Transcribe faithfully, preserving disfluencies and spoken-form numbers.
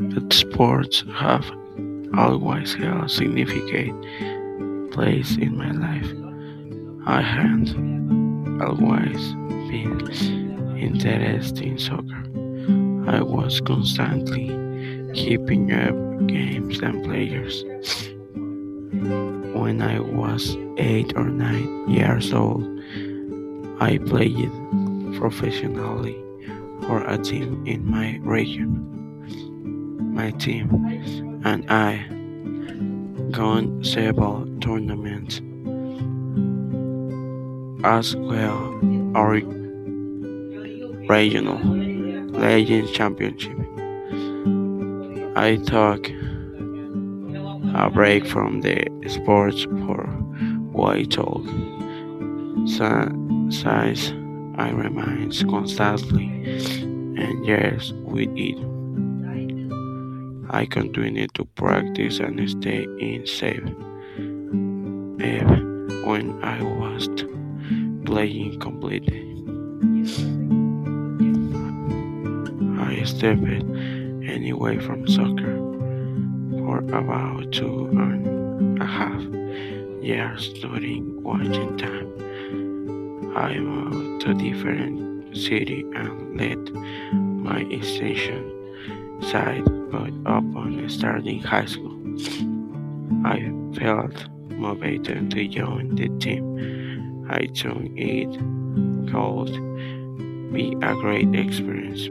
But sports have always held a significant place in my life. I had always been interested in soccer. I was constantly keeping up games and players. When I was eight or nine years old, I played professionally for a team in my region. My team and I won several tournaments as well as regional Legends Championship. I took a break from the sports for why told since I remain constantly engaged with it. I continue to practice and stay in shape. Even when I was playing completely, I stepped anyway from soccer for about two and a half years during watching time. I moved to different city and led my station side, but upon starting high school, I felt motivated to join the team. I thought it could be a great experience